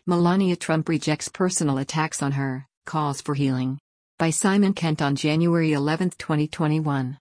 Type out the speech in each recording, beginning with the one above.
Melania Trump rejects personal attacks on her, calls for healing. By Simon Kent on January 11, 2021.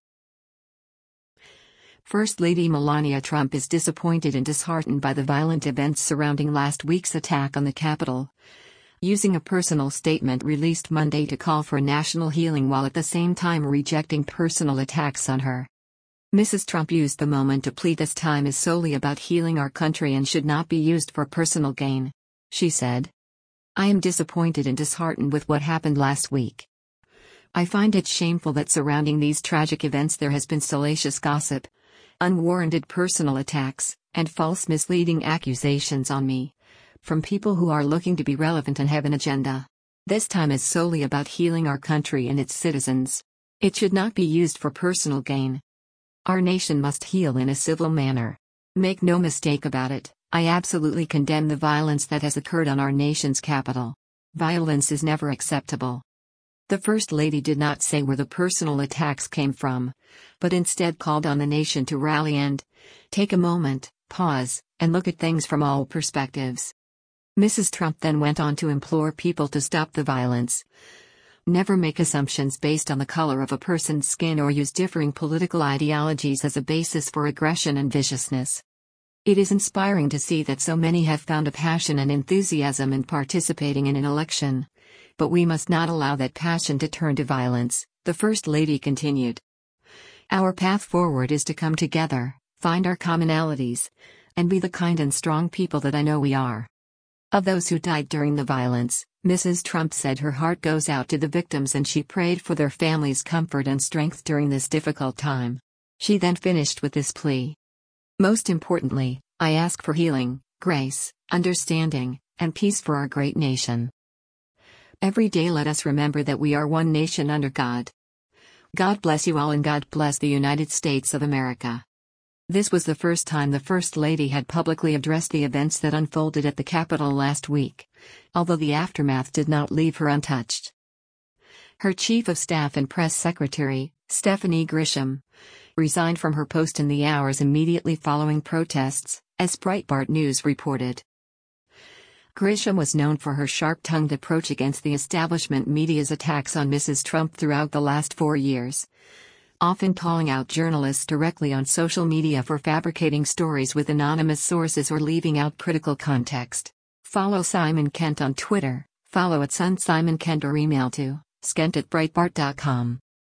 First Lady Melania Trump is disappointed and disheartened by the violent events surrounding last week's attack on the Capitol, using a personal statement released Monday to call for national healing while at the same time rejecting personal attacks on her. Mrs. Trump used the moment to plead this time is solely about healing our country and should not be used for personal gain. She said, "I am disappointed and disheartened with what happened last week. I find it shameful that surrounding these tragic events there has been salacious gossip, unwarranted personal attacks, and false misleading accusations on me, from people who are looking to be relevant and have an agenda. This time is solely about healing our country and its citizens. It should not be used for personal gain. Our nation must heal in a civil manner. Make no mistake about it, I absolutely condemn the violence that has occurred on our nation's capital. Violence is never acceptable." The First Lady did not say where the personal attacks came from, but instead called on the nation to rally and take a moment, pause, and look at things from all perspectives. Mrs. Trump then went on to implore people to stop the violence. Never make assumptions based on the color of a person's skin or use differing political ideologies as a basis for aggression and viciousness. It is inspiring to see that so many have found a passion and enthusiasm in participating in an election. But we must not allow that passion to turn to violence, the First Lady continued. Our path forward is to come together, find our commonalities, and be the kind and strong people that I know we are. Of those who died during the violence, Mrs. Trump said her heart goes out to the victims and she prayed for their families' comfort and strength during this difficult time. She then finished with this plea. Most importantly, I ask for healing, grace, understanding, and peace for our great nation. Every day let us remember that we are one nation under God. God bless you all and God bless the United States of America. This was the first time the First Lady had publicly addressed the events that unfolded at the Capitol last week, although the aftermath did not leave her untouched. Her Chief of Staff and Press Secretary, Stephanie Grisham, resigned from her post in the hours immediately following protests, as Breitbart News reported. Grisham was known for her sharp-tongued approach against the establishment media's attacks on Mrs. Trump throughout the last 4 years, often calling out journalists directly on social media for fabricating stories with anonymous sources or leaving out critical context. Follow Simon Kent on Twitter, follow @SunSimonKent or email to skent@breitbart.com.